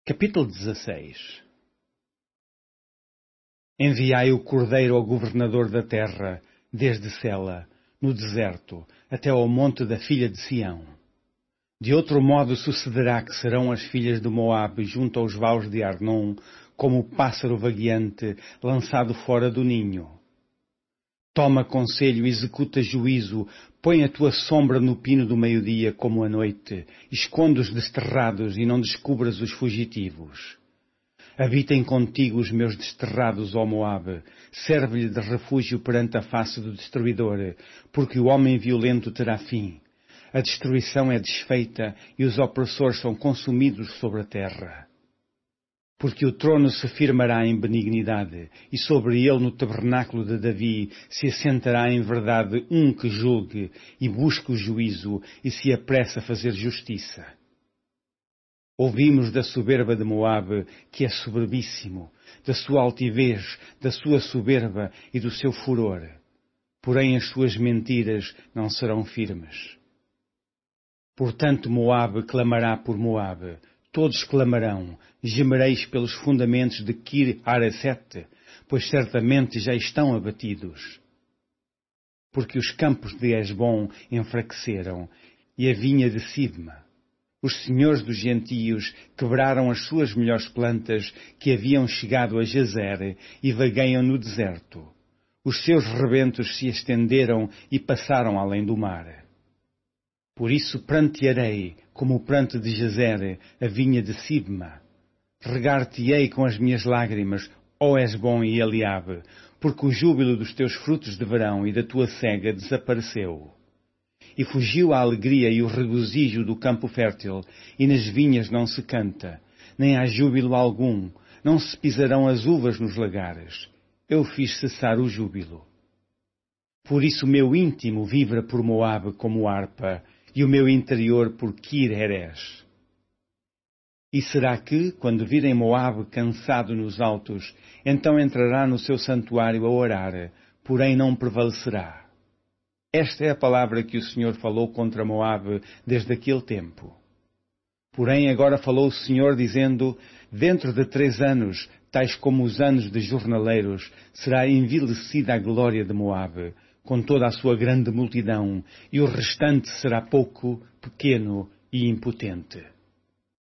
Capítulo 16. Enviai o Cordeiro ao governador da terra, desde Sela, no deserto, até ao monte da filha de Sião. De outro modo sucederá que serão as filhas de Moabe junto aos vaus de Arnon, como o pássaro vagueante lançado fora do ninho. Toma conselho, executa juízo, põe a tua sombra no pino do meio-dia como a noite, esconde os desterrados e não descubras os fugitivos. Habitem contigo os meus desterrados, ó Moabe, serve-lhe de refúgio perante a face do destruidor, porque o homem violento terá fim. A destruição é desfeita e os opressores são consumidos sobre a terra. Porque o trono se firmará em benignidade, e sobre ele no tabernáculo de Davi se assentará em verdade um que julgue, e busque o juízo, e se apressa a fazer justiça. Ouvimos da soberba de Moabe, que é soberbíssimo, da sua altivez, da sua soberba e do seu furor. Porém as suas mentiras não serão firmes. Portanto Moabe clamará por Moabe, todos clamarão, gemereis pelos fundamentos de Kir-Haresete, pois certamente já estão abatidos. Porque os campos de Hesbom enfraqueceram, e a vinha de Sibma. Os senhores dos gentios quebraram as suas melhores plantas que haviam chegado a Jazer e vagueiam no deserto. Os seus rebentos se estenderam e passaram além do mar. Por isso prantearei, como o pranto de Jazer, a vinha de Sibma. Regar-te-ei com as minhas lágrimas, ó Hesbom e Eliabe, porque o júbilo dos teus frutos de verão e da tua cega desapareceu. E fugiu a alegria e o regozijo do campo fértil, e nas vinhas não se canta, nem há júbilo algum, não se pisarão as uvas nos lagares. Eu fiz cessar o júbilo. Por isso o meu íntimo vibra por Moabe como harpa, e o meu interior por Kir-Heres. E será que, quando virem Moabe cansado nos altos, então entrará no seu santuário a orar, porém não prevalecerá. Esta é a palavra que o Senhor falou contra Moabe desde aquele tempo. Porém agora falou o Senhor dizendo, dentro de 3 anos, tais como os anos de jornaleiros, será envilecida a glória de Moabe, com toda a sua grande multidão, e o restante será pouco, pequeno e impotente.